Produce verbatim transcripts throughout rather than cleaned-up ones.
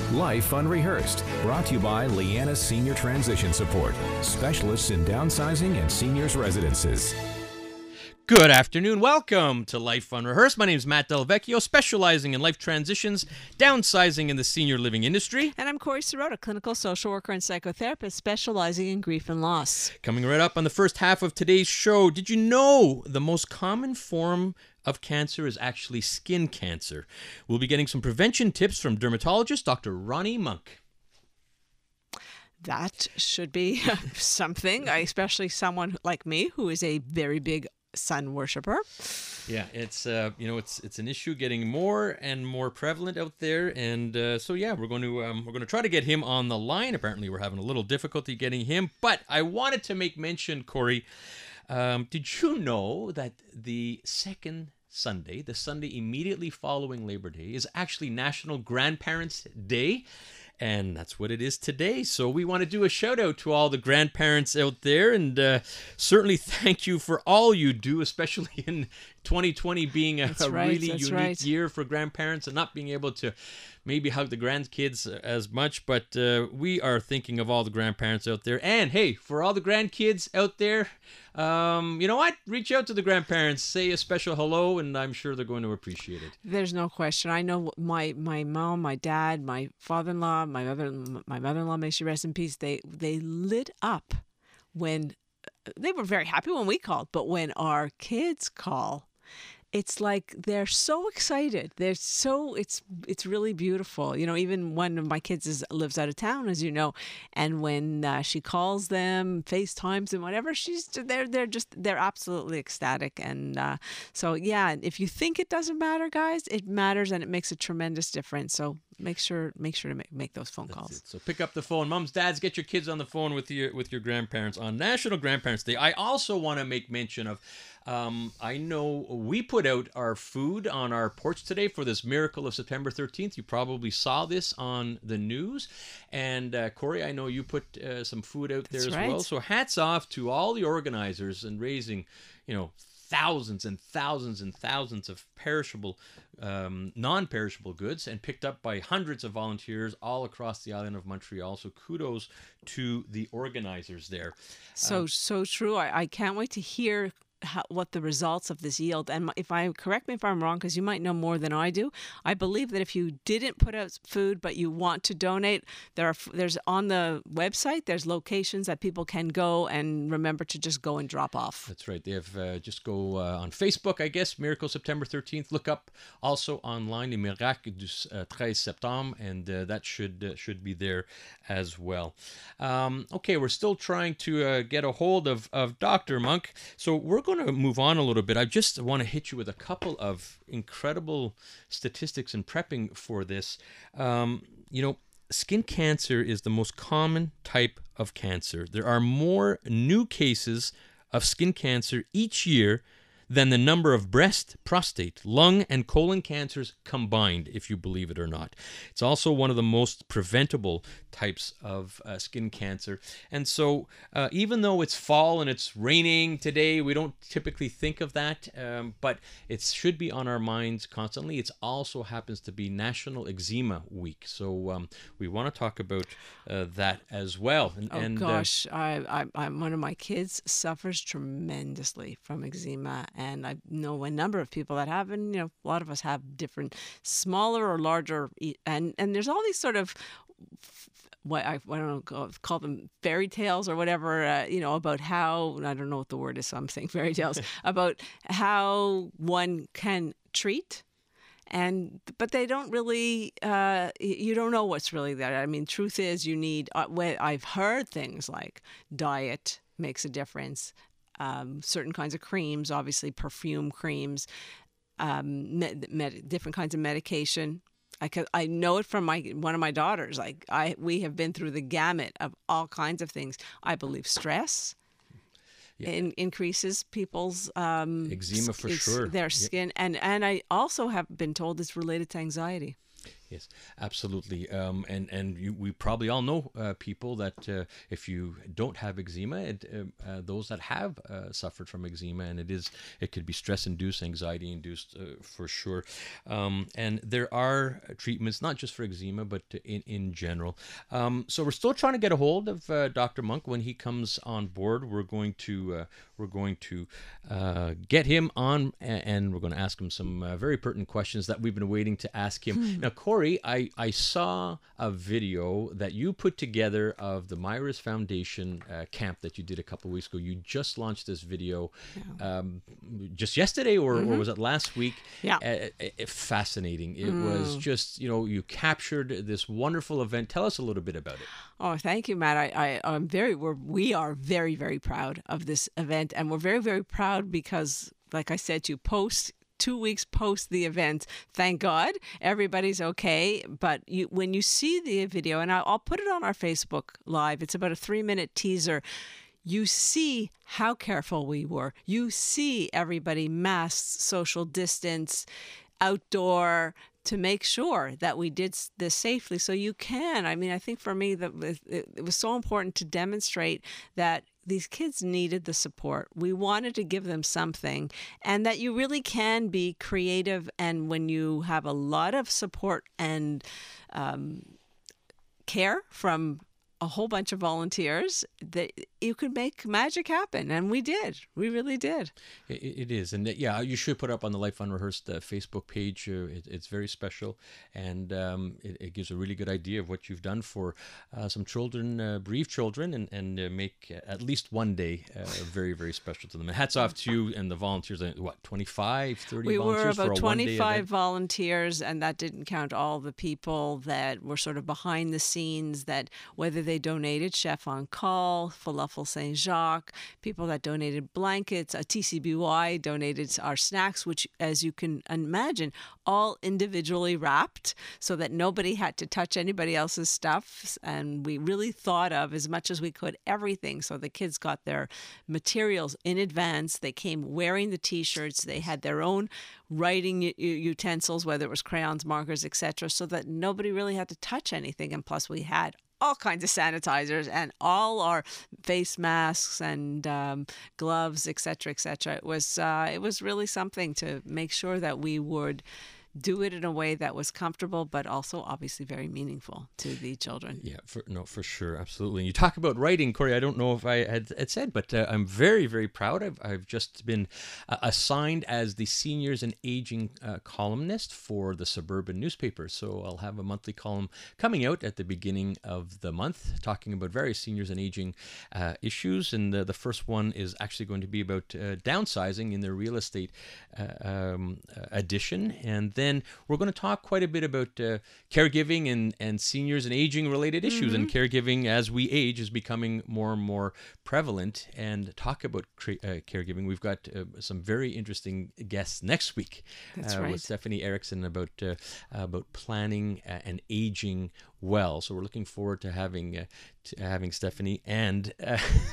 Life Unrehearsed, brought to you by Leanna Senior Transition Support, specialists in downsizing and seniors residences. Good afternoon. Welcome to Life Unrehearsed. My name is Matt Delvecchio, specializing in life transitions, downsizing in the senior living industry. And I'm Corey Sirota, clinical social worker and psychotherapist, specializing in grief and loss. Coming right up on the first half of today's show, did you know the most common form of cancer is actually skin cancer? We'll be getting some prevention tips from dermatologist Doctor Ronnie Monk. That should be something, especially someone like me who is a very big sun worshiper. Yeah, it's uh, you know it's it's an issue getting more and more prevalent out there, and uh, so yeah, we're going to um, we're going to try to get him on the line. Apparently, we're having a little difficulty getting him, but I wanted to make mention, Corey. Um, did you know that the second Sunday, the Sunday immediately following Labor Day, is actually National Grandparents' Day? And that's what it is today. So we want to do a shout out to all the grandparents out there, and uh, certainly thank you for all you do, especially in twenty twenty being a, a right, really unique right. year for grandparents and not being able to maybe hug the grandkids as much. But uh, we are thinking of all the grandparents out there. And hey, for all the grandkids out there, um, you know what? Reach out to the grandparents, say a special hello, and I'm sure they're going to appreciate it. There's no question. I know my my mom, my dad, my father-in-law, my mother, my mother-in-law, may she rest in peace. They they lit up when they were very happy when we called, but when our kids call, it's like they're so excited. They're so it's it's really beautiful. You know, even one of my kids is lives out of town, as you know, and when uh, she calls them, FaceTimes and whatever, she's they're they're just they're absolutely ecstatic. And uh, so yeah, if you think it doesn't matter, guys, it matters, and it makes a tremendous difference. So make sure make sure to make, make those phone That's calls. it. So pick up the phone, moms, dads, get your kids on the phone with your with your grandparents on National Grandparents Day. I also want to make mention of. Um, I know we put out our food on our porch today for this miracle of September thirteenth. You probably saw this on the news. And uh, Corey, I know you put uh, some food out there That's as right. well. So hats off to all the organizers and raising, you know, thousands and thousands and thousands of perishable, um, non-perishable goods, and picked up by hundreds of volunteers all across the island of Montreal. So kudos to the organizers there. So Um, so true. I, I can't wait to hear how, what the results of this yield. And if I correct me if I'm wrong, because you might know more than I do. I believe that if you didn't put out food but you want to donate, there are there's on the website there's locations that people can go and remember to just go and drop off. That's right. They have uh, just go uh, on Facebook, I guess, Miracle September thirteenth. Look up also online Les Miracles du uh, treize septembre, and uh, that should uh, should be there as well. Um, okay, we're still trying to uh, get a hold of, of Doctor Monk, so we're going to move on a little bit. I just want to hit you with a couple of incredible statistics in prepping for this. Um, you know, skin cancer is the most common type of cancer. There are more new cases of skin cancer each year than the number of breast, prostate, lung, and colon cancers combined, if you believe it or not. It's also one of the most preventable types of uh, skin cancer. And so uh, even though it's fall and it's raining today, we don't typically think of that, um, but it should be on our minds constantly. It also happens to be National Eczema Week. So um, we want to talk about uh, that as well. And, Oh and, uh, gosh, I, I, I, one of my kids suffers tremendously from eczema, and I know a number of people that have, and you know, a lot of us have different, smaller or larger, e- and and there's all these sort of what I, I don't know, call, call them fairy tales or whatever, uh, you know, about how, I don't know what the word is, so I'm saying fairy tales, about how one can treat. And but they don't really. Uh, you don't know what's really there. I mean, truth is, you need. Uh, I've heard things like diet makes a difference. Um, certain kinds of creams, obviously perfume creams, um, med- med- different kinds of medication. I could, I know it from my one of my daughters. Like I, we have been through the gamut of all kinds of things. I believe stress. Yeah. In, increases people's um, eczema for s- sure. their Yeah. skin, and and I also have been told it's related to anxiety. Yes, absolutely. Um, and and you, we probably all know uh, people that uh, if you don't have eczema, it, uh, uh, those that have uh, suffered from eczema, and it is it could be stress-induced, anxiety-induced uh, for sure. Um, and there are treatments not just for eczema, but in in general. Um, so we're still trying to get a hold of uh, Doctor Monk. When he comes on board, we're going to uh, we're going to uh, get him on, and, and we're going to ask him some uh, very pertinent questions that we've been waiting to ask him. Hmm. Now, Corey, I, I saw a video that you put together of the Myris Foundation uh, camp that you did a couple of weeks ago. You just launched this video yeah. um, just yesterday, or, mm-hmm. or was it last week? Yeah. Uh, uh, fascinating. It mm. was just, you know, you captured this wonderful event. Tell us a little bit about it. Oh, thank you, Matt. I, I, I'm very, we're, we are very, very proud of this event. And we're very, very proud because, like I said, you post two weeks post the event. Thank God everybody's okay. But you, when you see the video, and I'll, I'll put it on our Facebook Live, it's about a three minute teaser. You see how careful we were. You see everybody masked, social distance, outdoor, to make sure that we did this safely. So you can, I mean, I think for me that it was so important to demonstrate that these kids needed the support. We wanted to give them something, and that you really can be creative. And when you have a lot of support and um, care from a whole bunch of volunteers, that you could make magic happen. And we did. We really did. It, it is. And yeah, you should put up on the Life Unrehearsed uh, Facebook page. Uh, it, it's very special. And um, it, it gives a really good idea of what you've done for uh, some children, uh, bereaved children, and, and uh, make at least one day uh, very, very special to them. And hats off to you and the volunteers. What, twenty-five, thirty we volunteers for a We were about twenty-five volunteers, and that didn't count all the people that were sort of behind the scenes, that whether they donated Chef on Call, Falafel Saint Jacques, people that donated blankets, a T C B Y donated our snacks, which, as you can imagine, all individually wrapped so that nobody had to touch anybody else's stuff. And we really thought of, as much as we could, everything. So the kids got their materials in advance. They came wearing the T-shirts. They had their own writing utensils, whether it was crayons, markers, et cetera, so that nobody really had to touch anything. And plus, we had all kinds of sanitizers and all our face masks and um, gloves, et cetera, et cetera. It was uh, it was really something to make sure that we would do it in a way that was comfortable, but also obviously very meaningful to the children. Yeah, for, no, for sure, absolutely. And you talk about writing, Corey. I don't know if I had, had said, but uh, I'm very, very proud. I've, I've just been uh, assigned as the seniors and aging uh, columnist for the Suburban newspaper. So I'll have a monthly column coming out at the beginning of the month, talking about various seniors and aging uh, issues. And the, the first one is actually going to be about uh, downsizing in the real estate uh, um, uh, edition. And then we're going to talk quite a bit about uh, caregiving and, and seniors and aging related issues. Mm-hmm. And caregiving as we age is becoming more and more prevalent, and talk about cre- uh, caregiving. We've got uh, some very interesting guests next week. That's uh, right. With Stephanie Erickson about uh, about planning uh, and aging well. So we're looking forward to having uh, to having Stephanie and uh,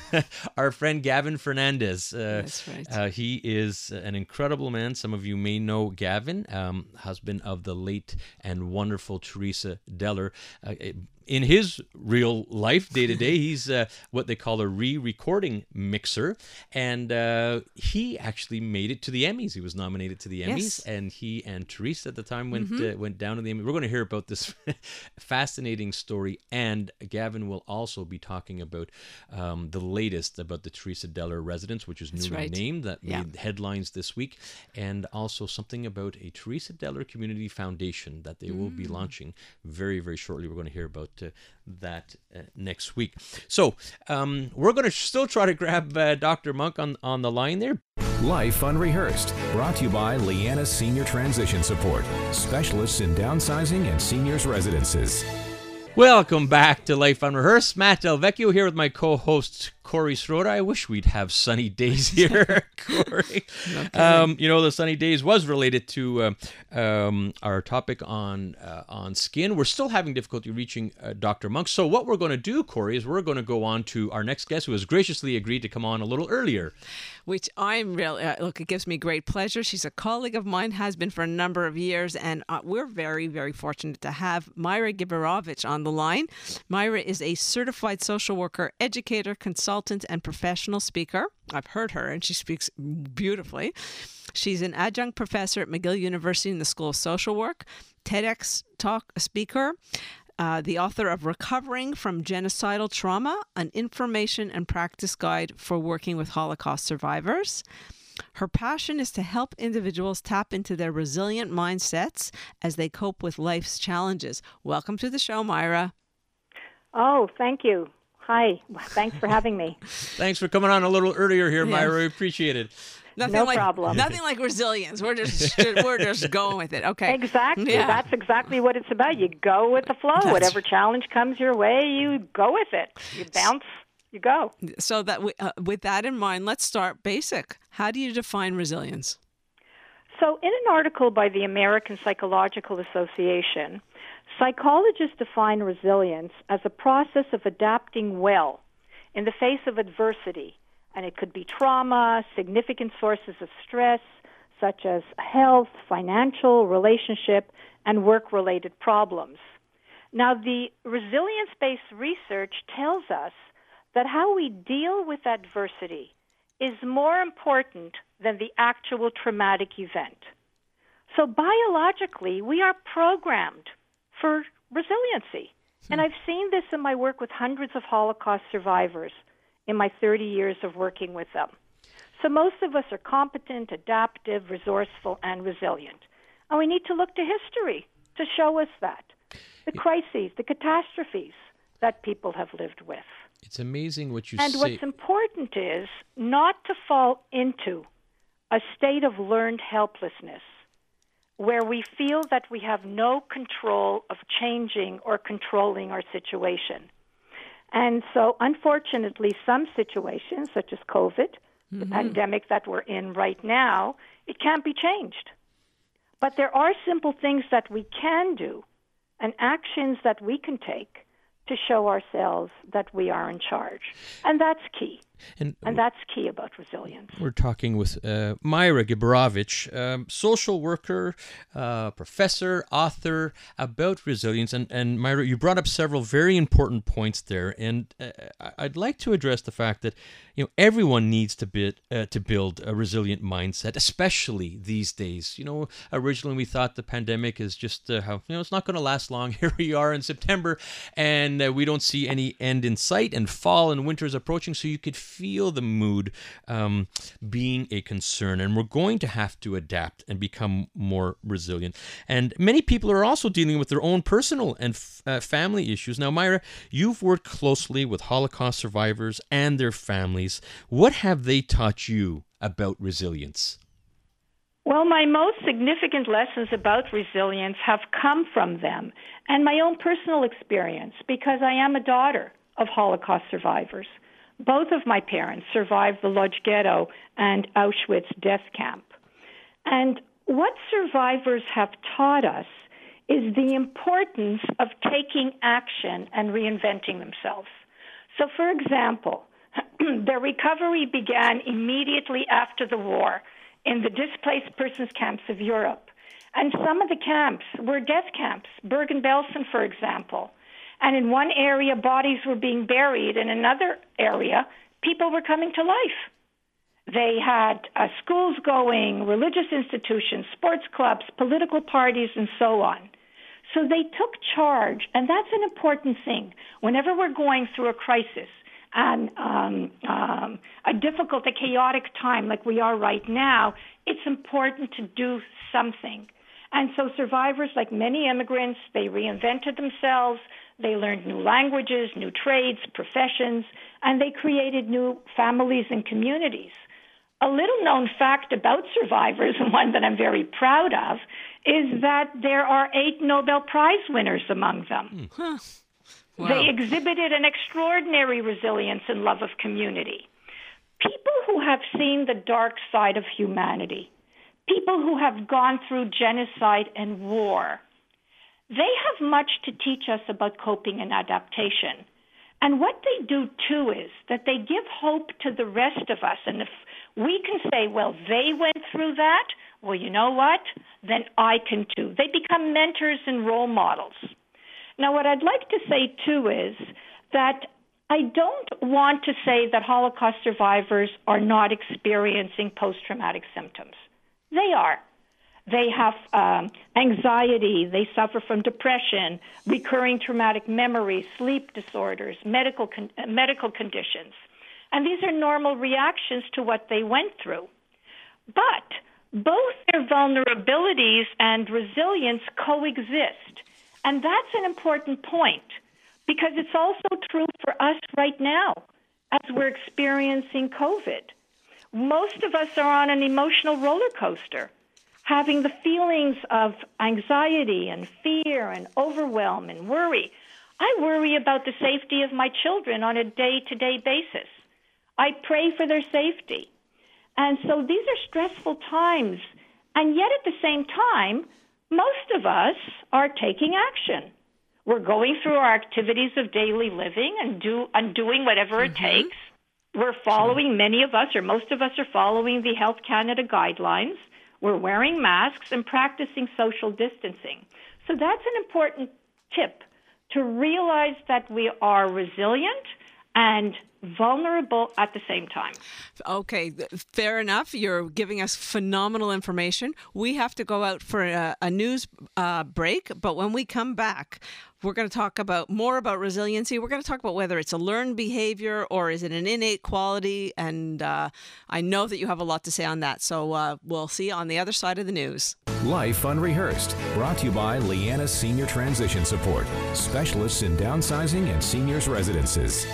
our friend Gavin Fernandez. Uh, That's right. Uh, he is an incredible man. Some of you may know Gavin, um, husband of the late and wonderful Teresa Deller. Uh, it, in his real life, day to day, he's uh, what they call a re-recording mixer, and uh, he actually made it to the Emmys. He was nominated to the Emmys, yes. and he and Teresa at the time went mm-hmm. uh, went down to the Emmys. We're going to hear about this fascinating story, and Gavin will also be talking about um, the latest about the Teresa Deller residence, which is That's newly right. named, that yeah. made headlines this week, and also something about a Teresa Deller Community Foundation that they mm. will be launching very, very shortly. We're going to hear about uh, that uh, next week. So um, we're going to still try to grab uh, Doctor Monk on, on the line there. Life Unrehearsed, brought to you by Leanna Senior Transition Support, specialists in downsizing and seniors residences. Welcome back to Life Unrehearsed. Matt Del Vecchio here with my co-host Corey Sroda. I wish we'd have sunny days here, Corey. Okay. Um, you know, the sunny days was related to um, um, our topic on uh, on skin. We're still having difficulty reaching uh, Doctor Monk. So what we're going to do, Corey, is we're going to go on to our next guest, who has graciously agreed to come on a little earlier. Which I'm really, uh, look, it gives me great pleasure. She's a colleague of mine, has been for a number of years, and uh, we're very, very fortunate to have Myra Giberovich on the line. Myra is a certified social worker, educator, consultant, and professional speaker. I've heard her, and she speaks beautifully. She's an adjunct professor at McGill University in the School of Social Work, TEDx talk speaker, Uh, the author of Recovering from Genocidal Trauma, an information and practice guide for working with Holocaust survivors. Her passion is to help individuals tap into their resilient mindsets as they cope with life's challenges. Welcome to the show, Myra. Oh, thank you. Hi. Thanks for having me. Thanks for coming on a little earlier here, Yeah. Myra. We appreciate it. Nothing No like, problem. Nothing like resilience. We're just we're just going with it. Okay. Exactly. Yeah. That's exactly what it's about. You go with the flow. That's- Whatever challenge comes your way, you go with it. You bounce, you go. So that we, uh, with that in mind, let's start basic. How do you define resilience? So, in an article by the American Psychological Association, psychologists define resilience as a process of adapting well in the face of adversity. And it could be trauma, significant sources of stress, such as health, financial, relationship, and work-related problems. Now, the resilience-based research tells us that how we deal with adversity is more important than the actual traumatic event. So biologically, we are programmed for resiliency. And I've seen this in my work with hundreds of Holocaust survivors in my thirty years of working with them. So most of us are competent, adaptive, resourceful, and resilient. And we need to look to history to show us that. The crises, the catastrophes that people have lived with. It's amazing what you And say. what's important is not to fall into a state of learned helplessness where we feel that we have no control of changing or controlling our situation. And so, unfortunately, some situations, such as COVID, mm-hmm. the pandemic that we're in right now, it can't be changed. But there are simple things that we can do and actions that we can take to show ourselves that we are in charge. And that's key. And, and that's key about resilience. We're talking with uh, Myra Giberovich, um, social worker, uh, professor, author, about resilience. And, and Myra, you brought up several very important points there. And uh, I'd like to address the fact that, you know, everyone needs to, bid, uh, to build a resilient mindset, especially these days. You know, originally we thought the pandemic is just uh, how, you know, it's not going to last long. Here we are in September, and uh, we don't see any end in sight, and fall and winter is approaching, so you could feel the mood um, being a concern, and we're going to have to adapt and become more resilient. And many people are also dealing with their own personal and f- uh, family issues. Now, Myra, you've worked closely with Holocaust survivors and their families. What have they taught you about resilience? Well, my most significant lessons about resilience have come from them and my own personal experience, because I am a daughter of Holocaust survivors. Both of my parents survived the Lodz Ghetto and Auschwitz death camp. And what survivors have taught us is the importance of taking action and reinventing themselves. So, for example, their recovery began immediately after the war in the displaced persons camps of Europe. And some of the camps were death camps, Bergen-Belsen, for example. And in one area, bodies were being buried. In another area, people were coming to life. They had uh, schools going, religious institutions, sports clubs, political parties, and so on. So they took charge, and that's an important thing. Whenever we're going through a crisis and um, um, a difficult, a chaotic time like we are right now, it's important to do something. And so survivors, like many immigrants, they reinvented themselves. They learned new languages, new trades, professions, and they created new families and communities. A little-known fact about survivors, and one that I'm very proud of, is that there are eight Nobel Prize winners among them. Huh. Wow. They exhibited an extraordinary resilience and love of community. People who have seen the dark side of humanity, people who have gone through genocide and war, they have much to teach us about coping and adaptation. And what they do, too, is that they give hope to the rest of us. And if we can say, well, they went through that, well, you know what? Then I can, too. They become mentors and role models. Now, what I'd like to say, too, is that I don't want to say that Holocaust survivors are not experiencing post-traumatic symptoms. They are. They have um, anxiety, they suffer from depression, recurring traumatic memories, sleep disorders, medical con- medical conditions. And these are normal reactions to what they went through. But both their vulnerabilities and resilience coexist. And that's an important point, because it's also true for us right now as we're experiencing COVID. Most of us are on an emotional roller coaster, having the feelings of anxiety and fear and overwhelm and worry. I worry about the safety of my children on a day-to-day basis. I pray for their safety. And so these are stressful times. And yet at the same time, most of us are taking action. We're going through our activities of daily living and do and doing whatever it mm-hmm. takes. We're following, many of us or most of us are following the Health Canada guidelines. We're wearing masks and practicing social distancing. So that's an important tip, to realize that we are resilient and vulnerable at the same time. Okay, fair enough. You're giving us phenomenal information. We have to go out for a, a news uh, break, but when we come back, we're going to talk about more about resiliency. We're going to talk about whether it's a learned behavior or is it an innate quality, and uh, I know that you have a lot to say on that. So uh, we'll see you on the other side of the news. Life Unrehearsed, brought to you by Leanna Senior Transition Support, specialists in downsizing and seniors residences.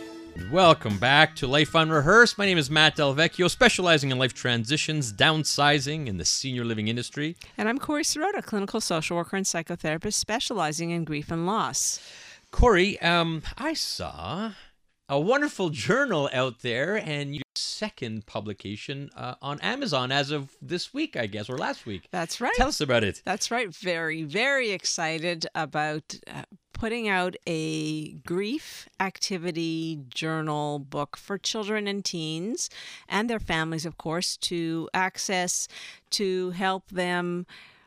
Welcome back to Life Unrehearsed. My name is Matt Delvecchio, specializing in life transitions, downsizing, in the senior living industry. And I'm Corey Sirota, clinical social worker and psychotherapist, specializing in grief and loss. Corey, um, I saw a wonderful journal out there, and your second publication uh, on Amazon as of this week, I guess, or last week. That's right. Tell us about it. That's right. Very, very excited about uh, putting out a grief activity journal book for children and teens and their families, of course, to access, to help them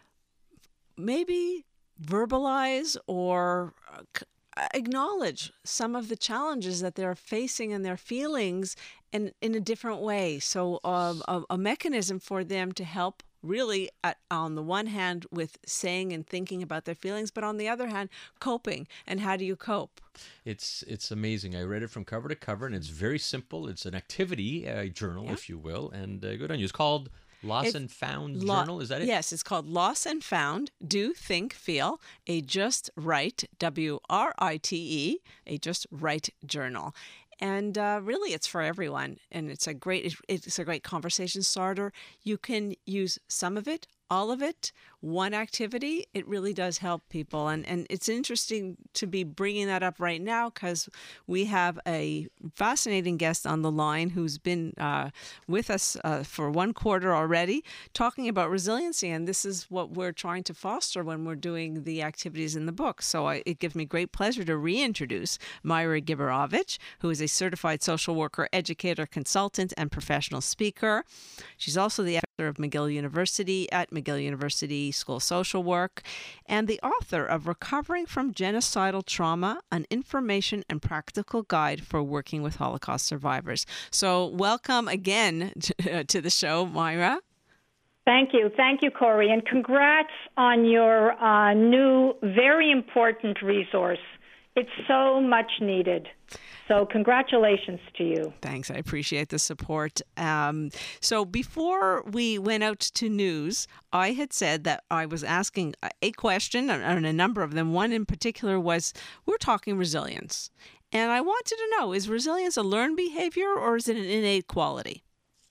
maybe verbalize or acknowledge some of the challenges that they're facing and their feelings in, in a different way. So uh, a, a mechanism for them to help really, at, on the one hand, with saying and thinking about their feelings, but on the other hand, coping. And how do you cope? It's it's amazing. I read it from cover to cover, and it's very simple. It's an activity uh, journal, yeah. if you will, and uh, good on you. It's called Lost it's and Found lo- Journal. Is that it? Yes, it's called Lost and Found, Do, Think, Feel, a Just Right, W R I T E, a Just Right journal. And uh, really, it's for everyone, and it's a great it's a great conversation starter. You can use some of it, all of it, one activity. It really does help people, and and it's interesting to be bringing that up right now because we have a fascinating guest on the line who's been uh, with us uh, for one quarter already, talking about resiliency, and this is what we're trying to foster when we're doing the activities in the book. So I, it gives me great pleasure to reintroduce Myra Giberovich, who is a certified social worker, educator, consultant, and professional speaker. She's also the editor of McGill University at McGill University School of Social Work, and the author of Recovering from Genocidal Trauma, an information and practical guide for working with Holocaust survivors. So welcome again to, to the show, Myra. Thank you. Thank you, Corey. And congrats on your uh, new, very important resource. It's so much needed. So congratulations to you. Thanks. I appreciate the support. Um, so before we went out to news, I had said that I was asking a question, and a number of them. One in particular was, we're talking resilience. And I wanted to know, is resilience a learned behavior or is it an innate quality?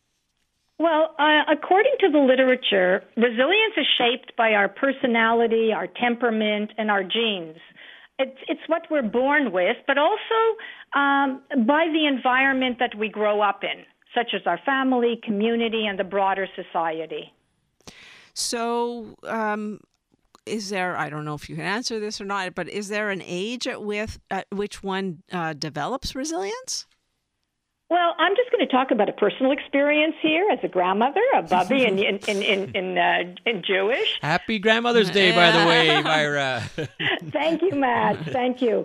Well, uh, according to the literature, resilience is shaped by our personality, our temperament, and our genes. It's, it's what we're born with, but also um, by the environment that we grow up in, such as our family, community, and the broader society. So, um, is there, I don't know if you can answer this or not, but is there an age at, with, at which one uh, develops resilience? Well, I'm just going to talk about a personal experience here as a grandmother, a Bubby in in in in, in, uh, in Jewish. Happy Grandmother's Day, by the way, Myra. Thank you, Matt. Thank you.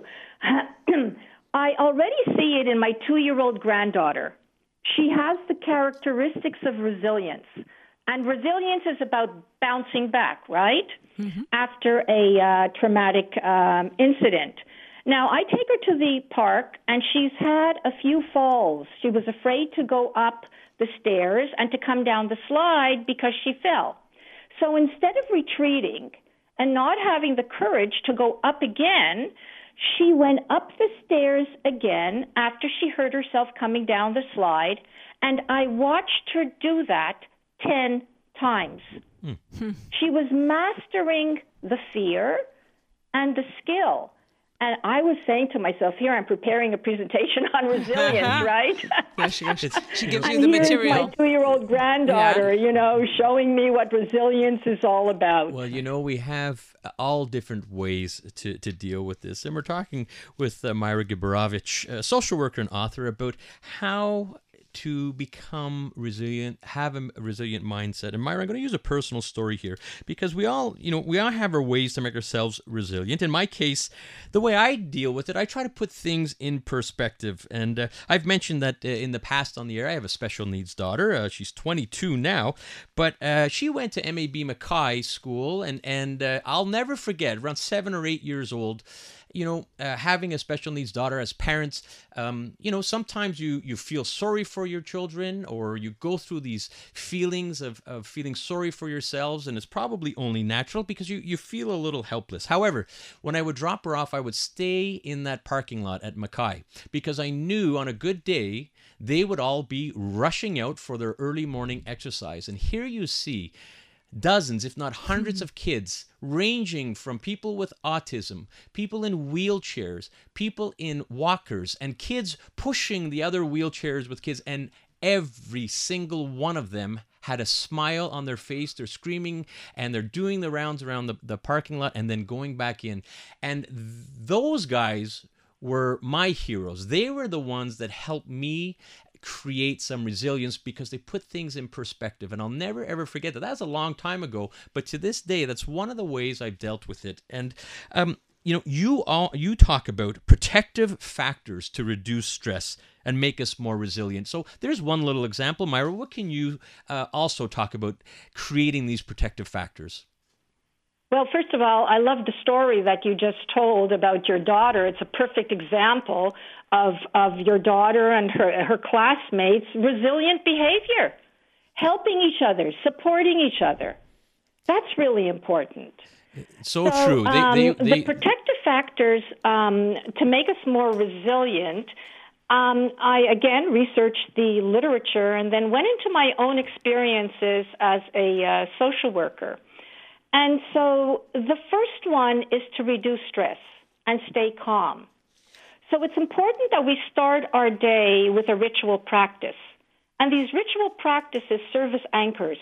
I already see it in my two-year-old granddaughter. She has the characteristics of resilience. And resilience is about bouncing back, right? Mm-hmm. After a uh, traumatic um, incident. Now, I take her to the park, and she's had a few falls. She was afraid to go up the stairs and to come down the slide because she fell. So instead of retreating and not having the courage to go up again, she went up the stairs again after she heard herself coming down the slide, and I watched her do that ten times. Hmm. She was mastering the fear and the skill. And I was saying to myself, here I'm preparing a presentation on resilience, right? Yeah, she, she gives you and the here's material. my two-year-old granddaughter, yeah. you know, showing me what resilience is all about. Well, you know, we have all different ways to, to deal with this. And we're talking with uh, Myra Giborovich, a social worker and author, about how to become resilient, have a resilient mindset. And Myra, I'm going to use a personal story here because we all, you know, we all have our ways to make ourselves resilient. In my case, the way I deal with it, I try to put things in perspective. And uh, I've mentioned that uh, in the past on the air, I have a special needs daughter. Uh, she's twenty-two now, but uh, she went to M A B Mackay School, and and uh, I'll never forget, around seven or eight years old, you know, uh, having a special needs daughter. As parents, um, you know, sometimes you, you feel sorry for your children, or you go through these feelings of, of feeling sorry for yourselves, and it's probably only natural because you, you feel a little helpless. However, when I would drop her off, I would stay in that parking lot at Mackay because I knew on a good day, they would all be rushing out for their early morning exercise. And here you see dozens, if not hundreds of kids, ranging from people with autism, people in wheelchairs, people in walkers, and kids pushing the other wheelchairs with kids. And every single one of them had a smile on their face. They're screaming, and they're doing the rounds around the, the parking lot and then going back in. And th- those guys were my heroes. They were the ones that helped me create some resilience because they put things in perspective. And I'll never ever forget that. That's a long time ago, but to this day, that's one of the ways I've dealt with it. And um, you know, you all you talk about protective factors to reduce stress and make us more resilient. So there's one little example, Myra. What can you uh, also talk about creating these protective factors? Well, first of all, I love the story that you just told about your daughter. It's a perfect example of of your daughter and her her classmates' resilient behavior, helping each other, supporting each other. That's really important. So, so true. They, um, they, they... The protective factors um, to make us more resilient. Um, I, again, researched the literature and then went into my own experiences as a uh, social worker. And so the first one is to reduce stress and stay calm. So it's important that we start our day with a ritual practice. And these ritual practices serve as anchors.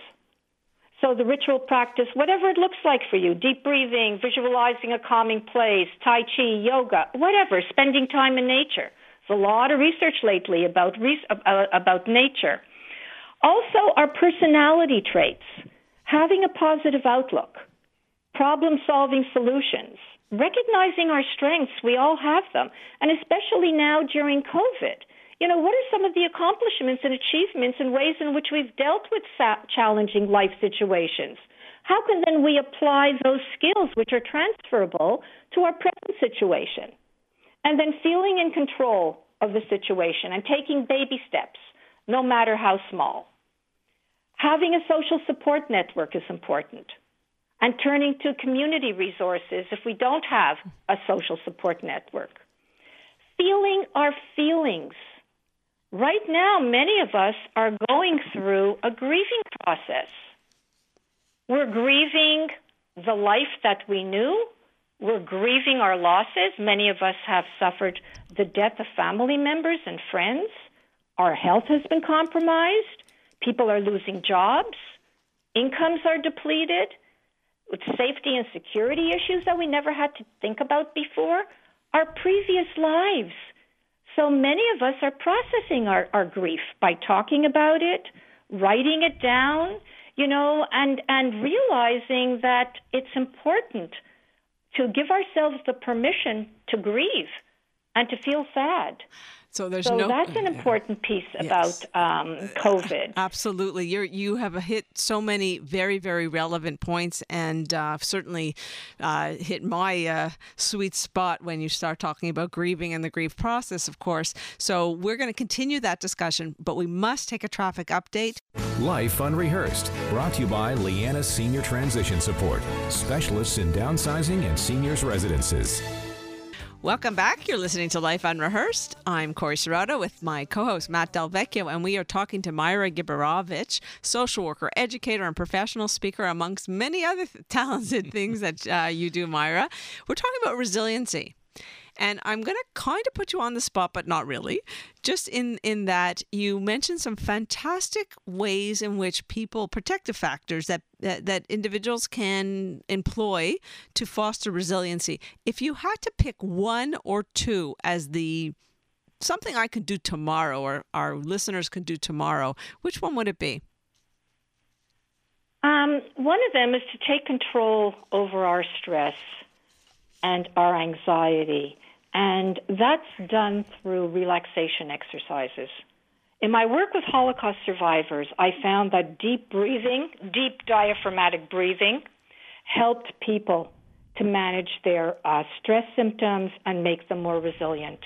So the ritual practice, whatever it looks like for you, deep breathing, visualizing a calming place, Tai Chi, yoga, whatever, spending time in nature. There's a lot of research lately about, uh, about nature. Also, our personality traits. Having a positive outlook, problem-solving solutions, recognizing our strengths, we all have them, and especially now during COVID. You know, what are some of the accomplishments and achievements and ways in which we've dealt with challenging life situations? How can then we apply those skills which are transferable to our present situation? And then feeling in control of the situation and taking baby steps, no matter how small. Having a social support network is important, and turning to community resources if we don't have a social support network. Feeling our feelings. Right now, many of us are going through a grieving process. We're grieving the life that we knew, We're grieving our losses. Many of us have suffered the death of family members and friends. Our health has been compromised. People are losing jobs. Incomes are depleted. With safety and security issues that we never had to think about before. Our previous lives. So many of us are processing our, our grief by talking about it, writing it down, you know, and, and realizing that it's important to give ourselves the permission to grieve and to feel sad. So there's so no. that's an important piece about Yes. um, COVID. Absolutely, you you have hit so many very very relevant points, and uh, certainly uh, hit my uh, sweet spot when you start talking about grieving and the grief process, of course. So we're going to continue that discussion, but we must take a traffic update. Life Unrehearsed, brought to you by Leanna Senior Transition Support, specialists in downsizing and seniors residences. Welcome back. You're listening to Life Unrehearsed. I'm Corey Serrato with my co-host Matt Del Vecchio, and we are talking to Myra Giberovich, social worker, educator, and professional speaker, amongst many other th- talented things that uh, you do, Myra. We're talking about resiliency. And I'm going to kind of put you on the spot, but not really, just in, in that you mentioned some fantastic ways in which people, protective factors that, that, that individuals can employ to foster resiliency. If you had to pick one or two as the something I could do tomorrow or our listeners could do tomorrow, which one would it be? Um, one of them is to take control over our stress and our anxiety. And that's done through relaxation exercises. In my work with Holocaust survivors, I found that deep breathing, deep diaphragmatic breathing, helped people to manage their uh, stress symptoms and make them more resilient.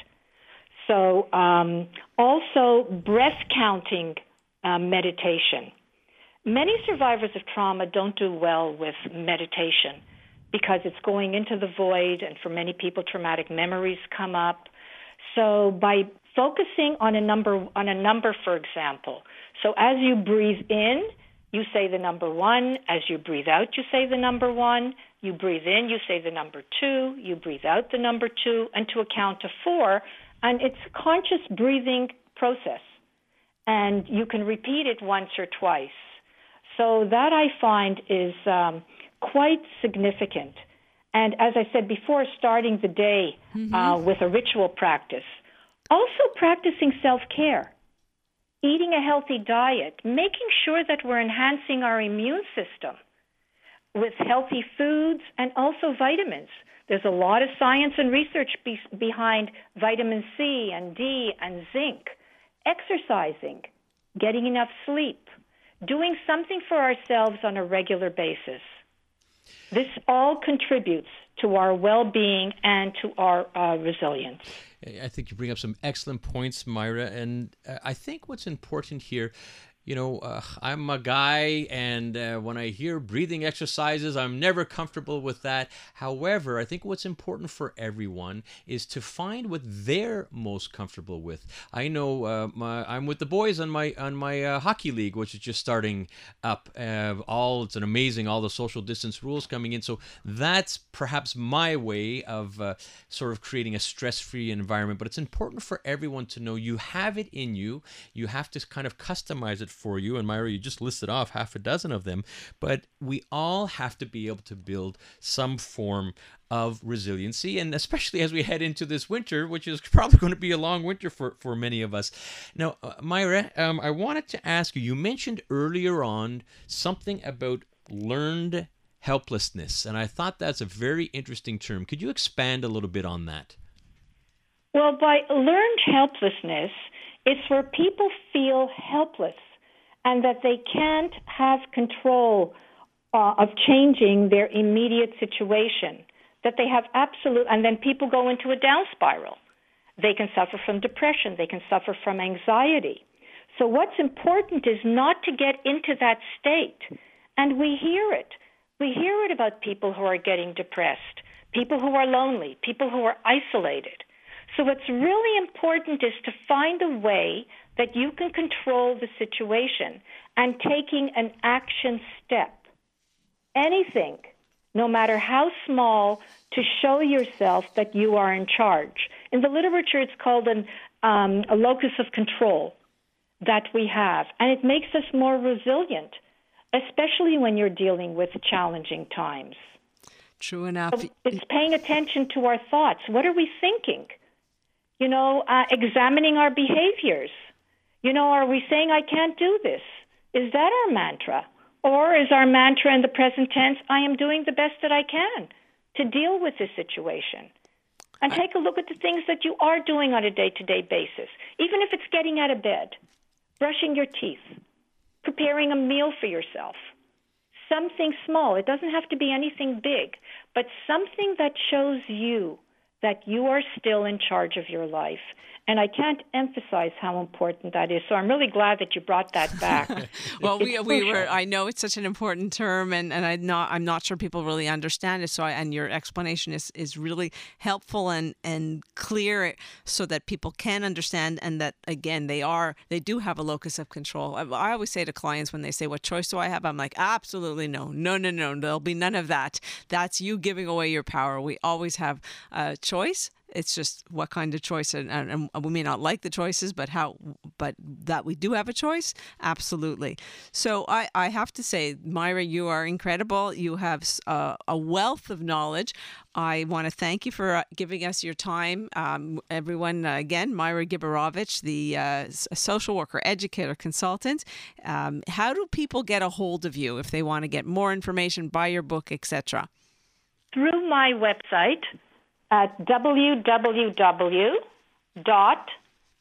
So um, also breath counting uh, meditation. Many survivors of trauma don't do well with meditation, because it's going into the void, and for many people, traumatic memories come up. So by focusing on a number, on a number, for example, so as you breathe in, you say the number one. As you breathe out, you say the number one. You breathe in, you say the number two. You breathe out the number two, and to a count to four. And it's a conscious breathing process, and you can repeat it once or twice. So that I find is um, quite significant. And as I said before, starting the day mm-hmm. uh, with a ritual practice. Also practicing self-care, eating a healthy diet, making sure that we're enhancing our immune system with healthy foods and also vitamins. There's a lot of science and research be- behind vitamin C and D and zinc. Exercising, getting enough sleep, doing something for ourselves on a regular basis. This all contributes to our well-being and to our uh, resilience. I think you bring up some excellent points, Myra, and uh, I think what's important here, you know, uh, I'm a guy, and uh, when I hear breathing exercises, I'm never comfortable with that. However, I think what's important for everyone is to find what they're most comfortable with. I know uh, my, I'm with the boys on my on my uh, hockey league, which is just starting up. Uh, all it's an amazing all the social distance rules coming in. So that's perhaps my way of uh, sort of creating a stress-free environment. But it's important for everyone to know you have it in you. You have to kind of customize it for you, and Myra, you just listed off half a dozen of them, but we all have to be able to build some form of resiliency, and especially as we head into this winter, which is probably going to be a long winter for, for many of us. Now, uh, Myra, um, I wanted to ask you, you mentioned earlier on something about learned helplessness, and I thought that's a very interesting term. Could you expand a little bit on that? Well, by learned helplessness, it's where people feel helpless and that they can't have control uh, of changing their immediate situation, that they have absolute, and then people go into a down spiral. They can suffer from depression. They can suffer from anxiety. So what's important is not to get into that state. And we hear it. We hear it about people who are getting depressed, people who are lonely, people who are isolated. So what's really important is to find a way that you can control the situation and taking an action step. Anything, no matter how small, to show yourself that you are in charge. In the literature, it's called an, um, a locus of control that we have, and it makes us more resilient, especially when you're dealing with challenging times. True enough. So it's paying attention to our thoughts. What are we thinking? You know, uh, examining our behaviors. You know, are we saying, I can't do this? Is that our mantra? Or is our mantra in the present tense, I am doing the best that I can to deal with this situation? And take a look at the things that you are doing on a day-to-day basis, even if it's getting out of bed, brushing your teeth, preparing a meal for yourself. Something small. It doesn't have to be anything big, but something that shows you that you are still in charge of your life. And I can't emphasize how important that is. So I'm really glad that you brought that back. Well, It's we we crucial. were. I know it's such an important term, and, and I'm not. I'm not sure people really understand it. So, I, and your explanation is, is really helpful and, and clear, so that people can understand, and that again they are they do have a locus of control. I, I always say to clients when they say, "What choice do I have?" I'm like, absolutely no, no, no, no. There'll be none of that. That's you giving away your power. We always have a choice. It's just what kind of choice, and, and, and we may not like the choices, but how, but that we do have a choice, absolutely. So I, I have to say, Myra, you are incredible. You have uh, a wealth of knowledge. I want to thank you for uh, giving us your time. Um, everyone, uh, again, Myra Giberovich, the uh, social worker, educator, consultant. Um, how do people get a hold of you if they want to get more information, buy your book, et cetera? Through my website, at w w w dot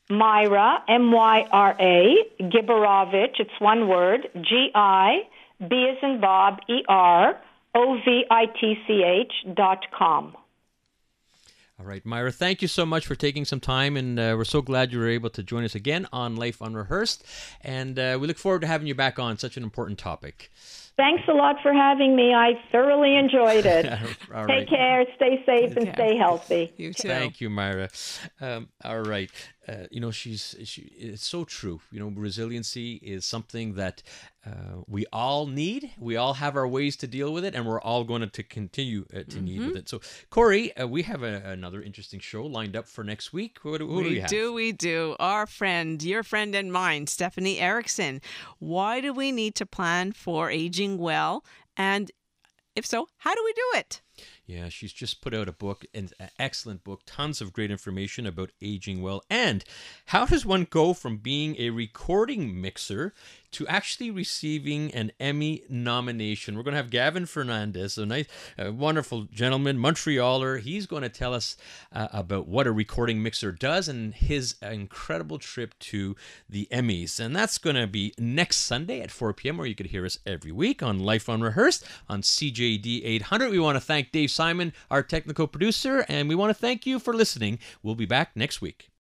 myra, M Y R A, Giberovich, it's one word, G I, B as in Bob, E R, O V I T C H dot com. All right, Myra, thank you so much for taking some time, and uh, we're so glad you were able to join us again on Life Unrehearsed, and uh, we look forward to having you back on such an important topic. Thanks a lot for having me. I thoroughly enjoyed it. All right. Take care, stay safe, and Yeah. stay healthy. You too. Thank you, Myra. Um, all right. Uh, you know, she's she, it's so true. You know, resiliency is something that uh, we all need. We all have our ways to deal with it, and we're all going to, to continue uh, to Mm-hmm. need with it. So, Corey, uh, we have a, another interesting show lined up for next week. Who, do- who do we We have? do, we do. Our friend, your friend and mine, Stephanie Erickson. Why do we need to plan for aging well? And if so, how do we do it? Yeah, she's just put out a book, an excellent book, tons of great information about aging well. And how does one go from being a recording mixer to actually receiving an Emmy nomination? We're going to have Gavin Fernandez, a nice, uh, wonderful gentleman, Montrealer. He's going to tell us uh, about what a recording mixer does and his incredible trip to the Emmys. And that's going to be next Sunday at four p.m., where you could hear us every week on Life Unrehearsed on C J D eight hundred. We want to thank Dave Simon, our technical producer, and we want to thank you for listening. We'll be back next week.